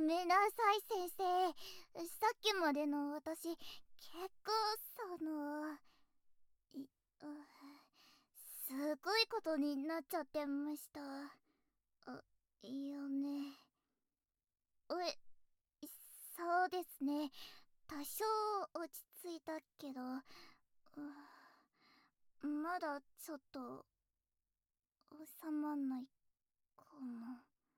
めんなさい先生。さっきまでの私、結構い、うすごいことになっちゃってました。いやね。そうですね。多少落ち着いたけど、まだちょっと収まんないかも。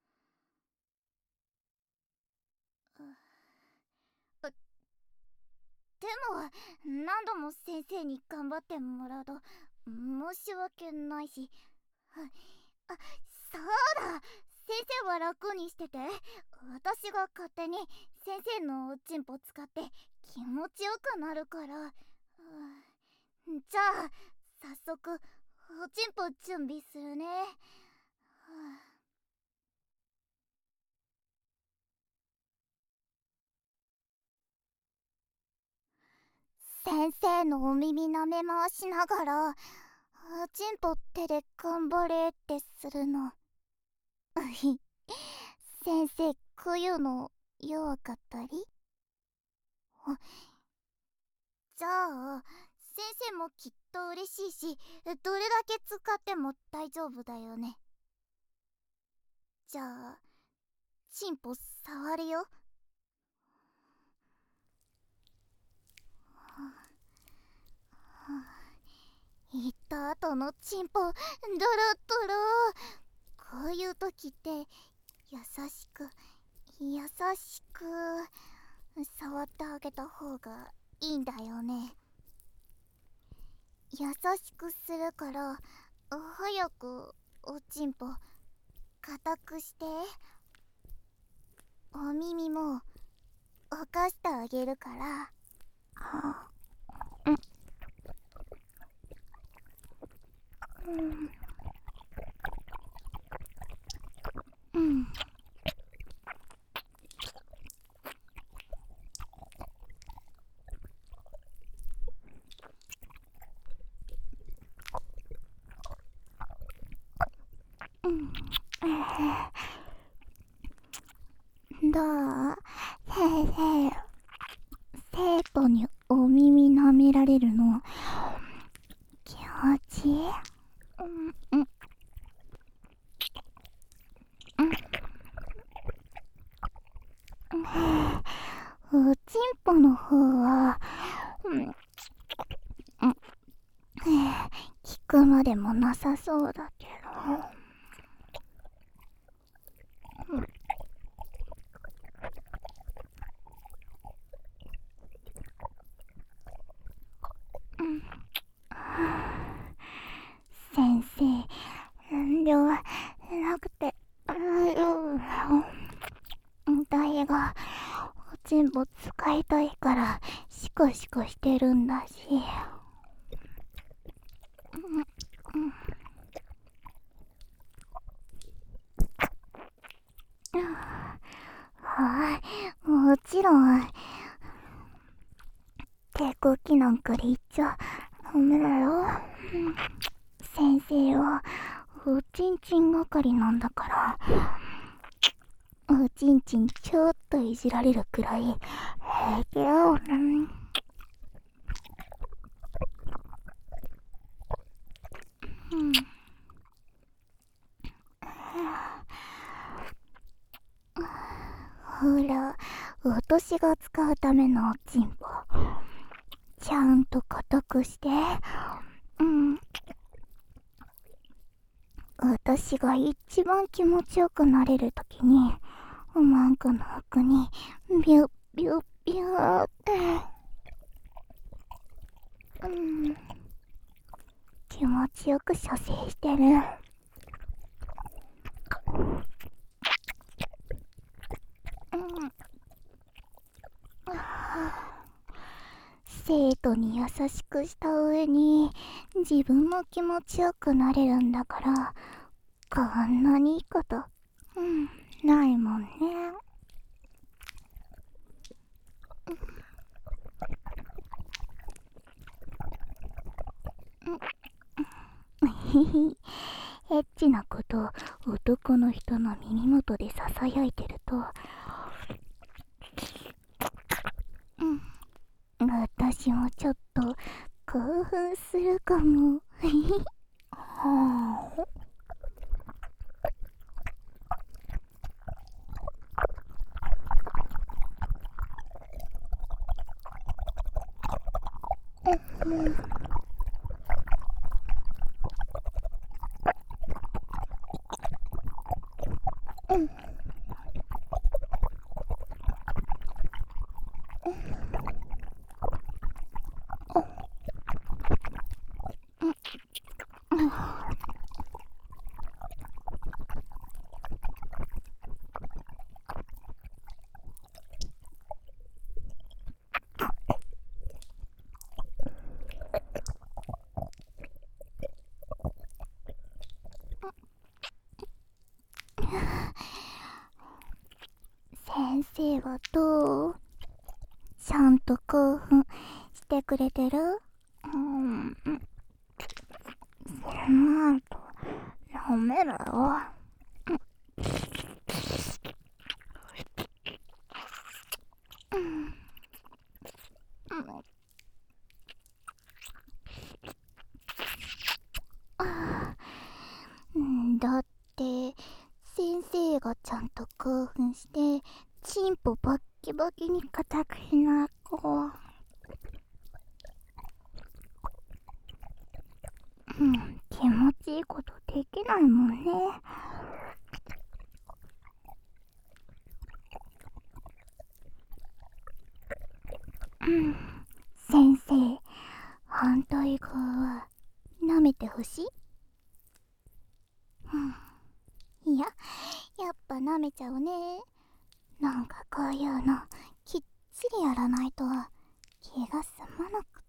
でも何度も先生に頑張ってもらうと申し訳ないし、あ、そうだ、先生は楽にしてて、私が勝手に先生のおちんぽ使って気持ちよくなるから。じゃあ早速おちんぽ準備するね。先生のお耳舐め回しながら、おちんぽ手で頑張れってするの。先生、こういうの弱かったり？じゃあ先生もきっと嬉しいし、どれだけ使っても大丈夫だよね。じゃあチンポ触るよ。行った後のチンポドロドロ。こういう時って優しく優しく触ってあげた方がいいんだよね。優しくするから早くおちんぽ固くして、お耳もおかしてあげるから。うん。どう？先生、生徒にお耳舐められるの気持ちいい？おちんぽの方は聞くまでもなさそうだけど。先生、遠慮はなくて、大がおちんぽ使いたいからシコシコしてるんだし。はい、もちろん。抵抗期なんかで言っちゃダメだよ。先生はおちんちん係なんだから、おちんちんちょっといじられるくらい平気よ。ほら、私が使うためのおちんぽちゃんと固くして。私が一番気持ちよくなれるときにおまんこの奥にビュッビュッビューって、気持ちよく射精してる。生徒に優しくした上に自分も気持ちよくなれるんだから、こんなにいいことないもんね。エッチなことを男の人の耳元でささやいてると、 私もちょっと興奮するかも。はあ。先生はどう？ちゃんと興奮してくれてる？その後ダメだよ。だって先生がちゃんと興奮してチンポバッキバキに硬くしない子、気持ちいいことできないもんね。先生、反対側は舐めてほしい？いや、やっぱ舐めちゃうね。なんかこういうのきっちりやらないと気が済まなくって。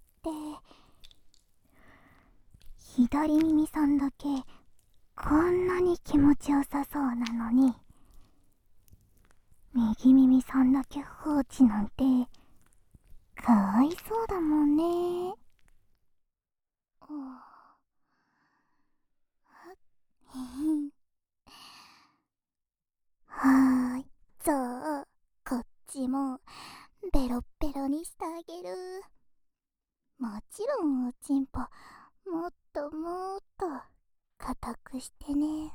左耳さんだけこんなに気持ちよさそうなのに、右耳さんだけ放置なんてかわいそうだもんね。はーい、じゃあこっちもベロッベロにしてあげる。もちろんおちんぽもっともっと硬くしてね。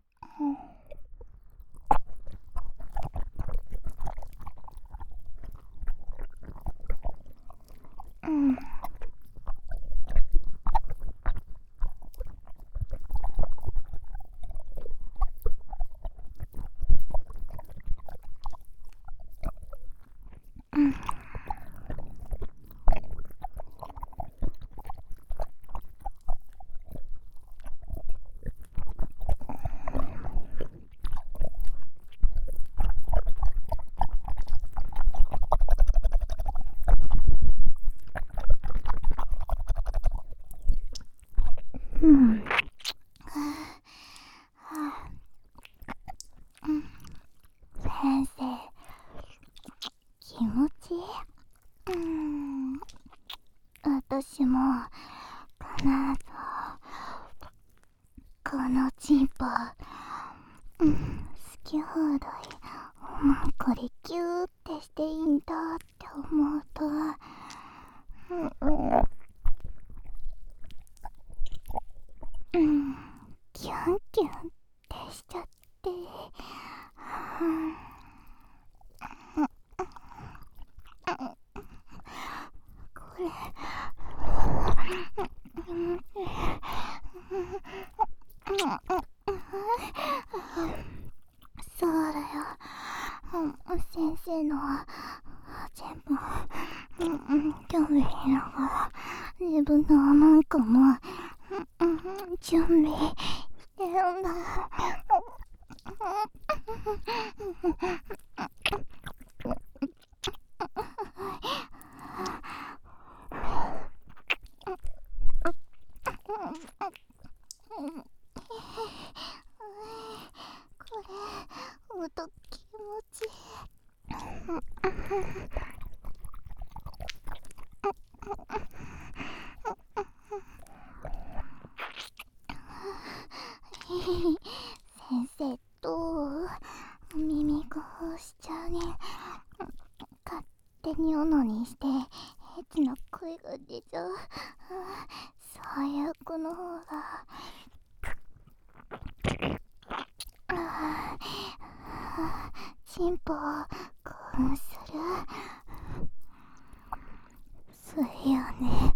先生、気持ちいい？私も必ずこのチンポ、好き放題おまんこりギューってしていいんだって思うと、キュンキュンってしちゃって、これそうだよ、先生のは全部興味ながら自分のおまんこも準備してるんだ。これ音気持ちいい。先生どう？耳こうしちゃうね。勝手にオナニーしてエッチな声が出ちゃう。最悪の方が。チンポを興奮する。そうよね。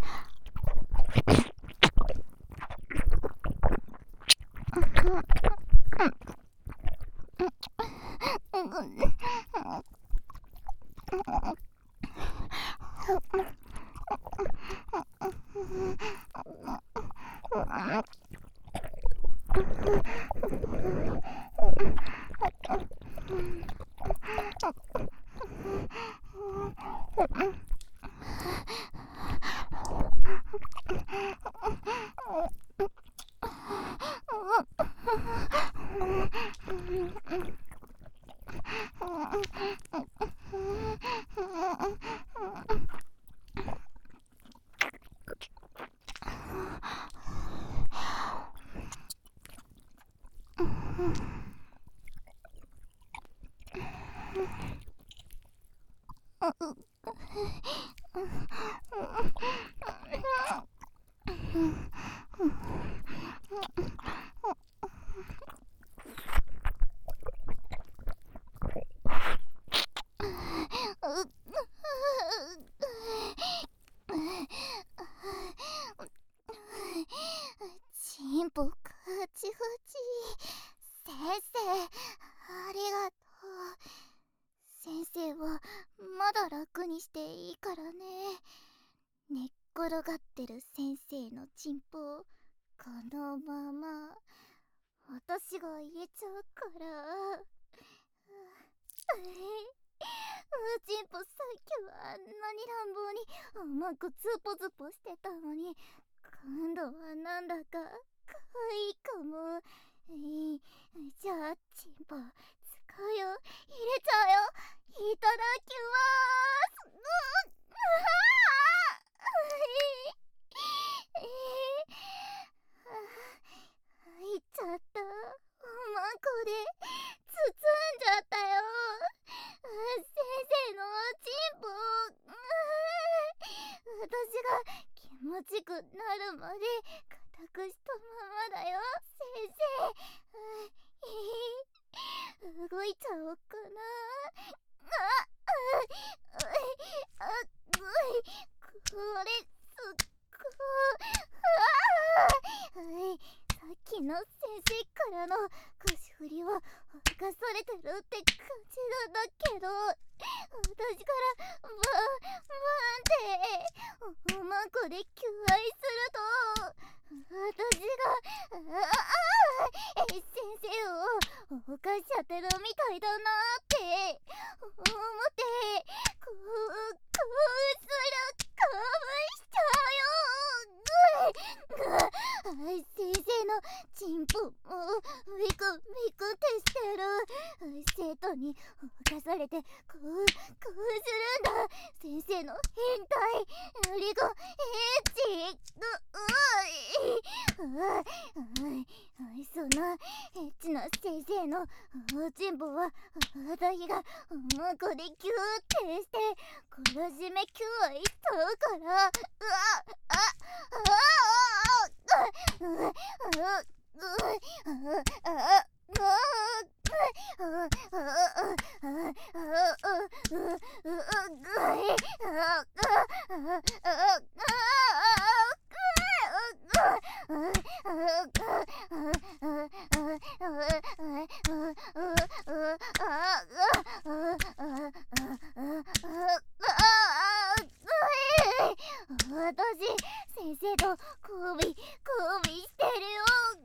チンポカチカチ。先生、ありがとう。先生はまだ楽にしていいからね。寝っ転がってる先生のチンポをこのまま私が入れちゃうから。チンポさっきはあんなに乱暴に甘くズポズポしてたのに、今度はなんだか可愛いかも。じゃあチンポ使うよ。入れちゃうよ。いただきまーす。入っちゃった。おまんこで包んじゃったよ。先生のチンポ。私が気持ちくなるまで固くしたままだよ、先生。動いちゃおうかな。これすっごい。さっきの先生からの腰振りは犯されてるって感じなんだけど、私からバーンっておまんこで求愛すると、私が先生を犯しちゃってるみたいだなって思って興奮する。興奮しちゃうよ。先生のチンポをビクビクってしてる。生徒に犯されて興奮するんだ。先生の変態リゴエッチ。そんなエッチな先生のチンポは私がおまんこでキューってして懲らしめ求愛しちゃうから。私、先生と交尾してるよ。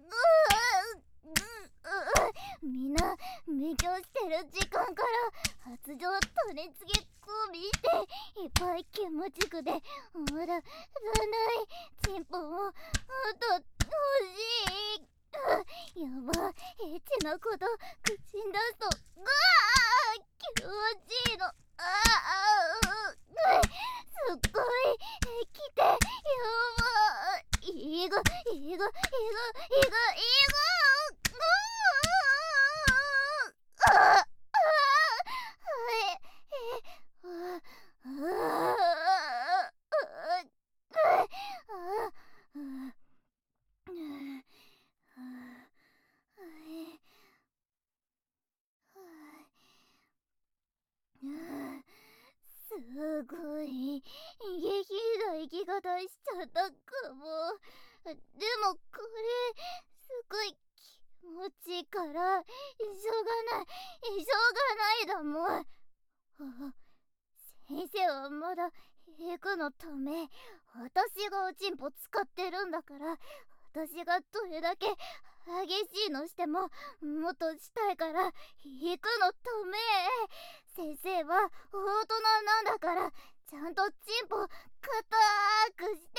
みんな勉強してる時間から発情取り付け交尾していっぱい気持ちくで、まだないチンポもっと欲しい。やば、エッチなこと口に出すと気持ちいいの。すっごい来て、やばい。いぐごい下品な生き方しちゃったかも。でもこれすごい気持ちいいからしょうがないだもん。先生はまだエクのため私がおちんぽ使ってるんだから、私がどれだけ激しいのしてももっとしたいから行くのため。先生は大人なんだからちゃんとチンポ硬くして。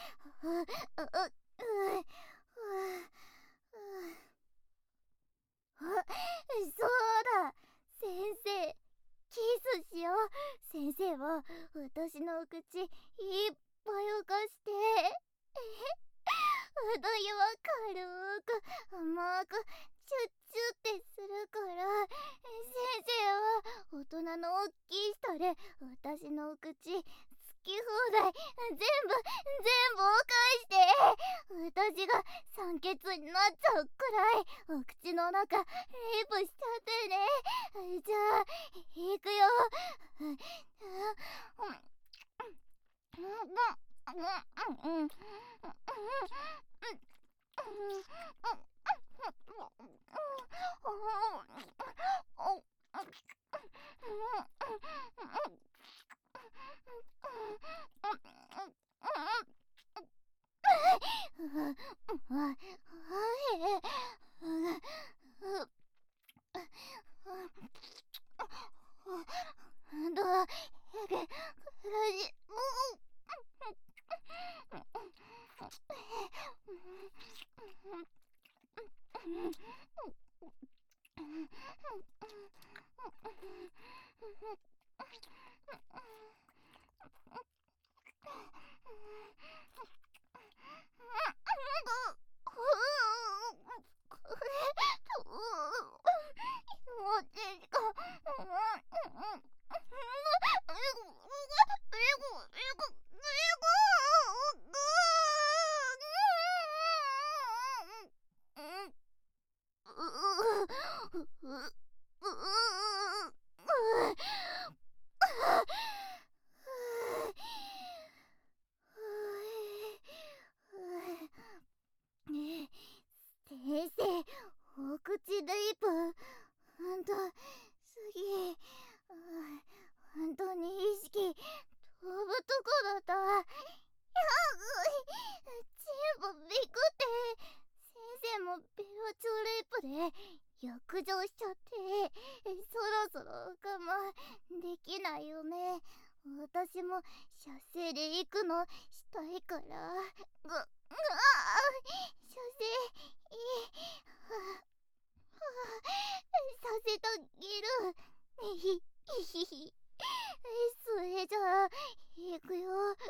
そうだ、先生キスしよう。先生は私の口いっぱいを貸して私は軽く甘くチュッチュってするから、先生は大人の大きい舌で私の口好き放題全部を返して、私が酸欠になっちゃうくらいお口の中レイプしちゃってね。じゃあいくよ。先生、お口レイプほんと次本当に意識飛ぶとこだった。チンポビクって先生もベロチョレイプで浴場しちゃって、そろそろ我慢できないよね。私も射精で行くのしたいから。射精させてあげる。それじゃあ行くよ。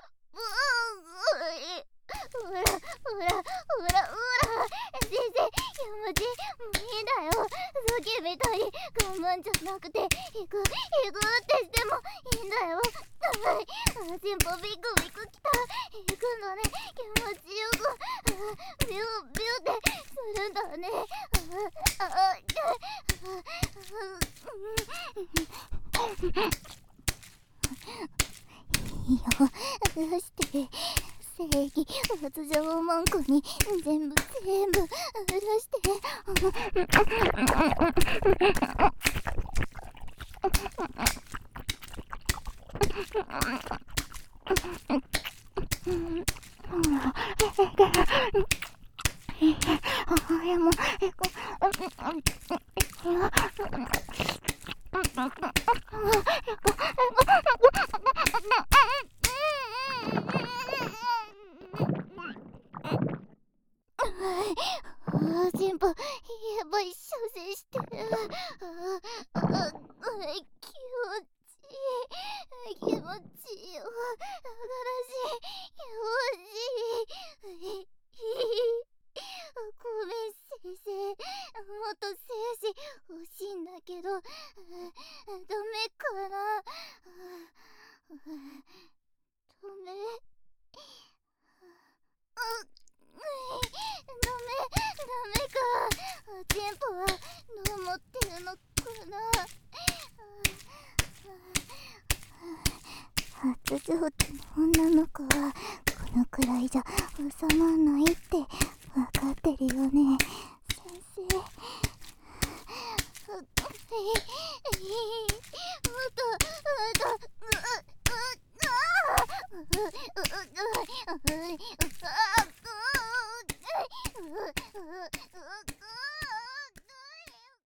先生、気持ちいいんだよ。さっきみたいに我慢じゃなくて行くってしてもいいんだよ。チンポビクビクきた。行くのね、気持ちよくビュービューってするんだね。よして正義発情文句に全部許して。チンポやばい射精してる。気持ちいいよ。新しい気持ちいい。ごめん先生、もっと精子欲しいんだけどダメかな。ダメか。チンポはどう思ってるのかな。 初上手の女の子はこのくらいじゃ収まらないって分かってるよね、先生。もっと